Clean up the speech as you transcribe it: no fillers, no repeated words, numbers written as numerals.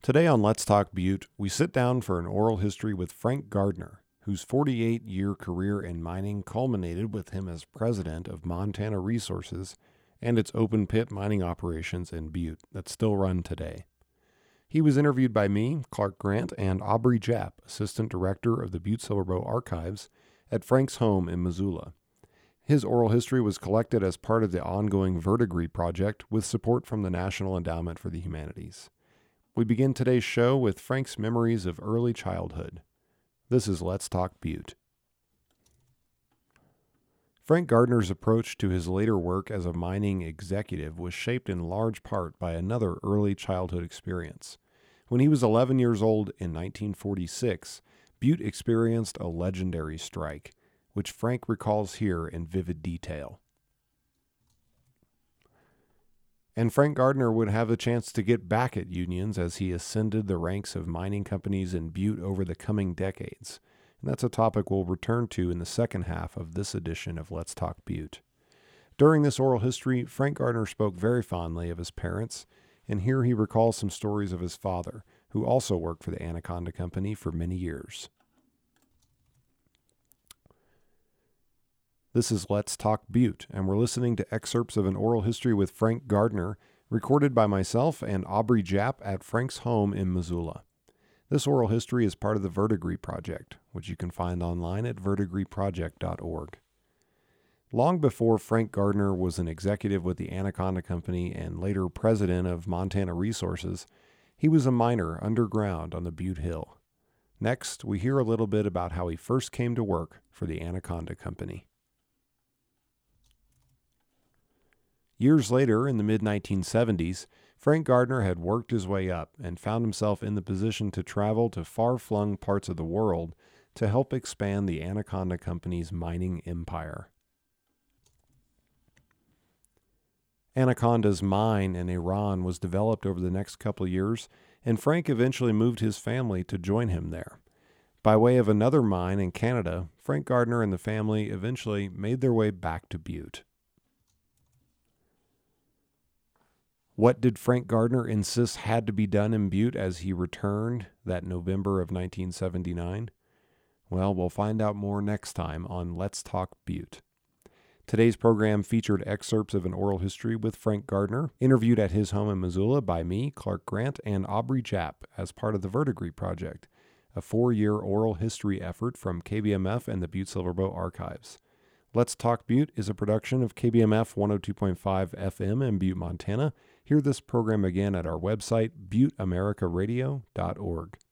Today on Let's Talk Butte, we sit down for an oral history with Frank Gardner, whose 48-year career in mining culminated with him as president of Montana Resources and its open pit mining operations in Butte that still run today. He was interviewed by me, Clark Grant, and Aubrey Japp, assistant director of the Butte Silverbow Archives, at Frank's home in Missoula. His oral history was collected as part of the ongoing Verdigris Project with support from the National Endowment for the Humanities. We begin today's show with Frank's memories of early childhood. This is Let's Talk Butte. Frank Gardner's approach to his later work as a mining executive was shaped in large part by another early childhood experience. When he was 11 years old in 1946, Butte experienced a legendary strike, which Frank recalls here in vivid detail. And Frank Gardner would have a chance to get back at unions as he ascended the ranks of mining companies in Butte over the coming decades. And that's a topic we'll return to in the second half of this edition of Let's Talk Butte. During this oral history, Frank Gardner spoke very fondly of his parents, and here he recalls some stories of his father, who also worked for the Anaconda Company for many years. This is Let's Talk Butte, and we're listening to excerpts of an oral history with Frank Gardner, recorded by myself and Aubrey Japp at Frank's home in Missoula. This oral history is part of the Verdigris Project, which you can find online at verdigrisproject.org. Long before Frank Gardner was an executive with the Anaconda Company and later president of Montana Resources, he was a miner underground on the Butte Hill. Next, we hear a little bit about how he first came to work for the Anaconda Company. Years later, in the mid-1970s, Frank Gardner had worked his way up and found himself in the position to travel to far-flung parts of the world to help expand the Anaconda Company's mining empire. Anaconda's mine in Iran was developed over the next couple of years, and Frank eventually moved his family to join him there. By way of another mine in Canada, Frank Gardner and the family eventually made their way back to Butte. What did Frank Gardner insist had to be done in Butte as he returned that November of 1979? Well, we'll find out more next time on Let's Talk Butte. Today's program featured excerpts of an oral history with Frank Gardner, interviewed at his home in Missoula by me, Clark Grant, and Aubrey Japp as part of the Verdigris Project, a 4-year oral history effort from KBMF and the Butte Silverbow Archives. Let's Talk Butte is a production of KBMF 102.5 FM in Butte, Montana. Hear this program again at our website, butteamericaradio.org.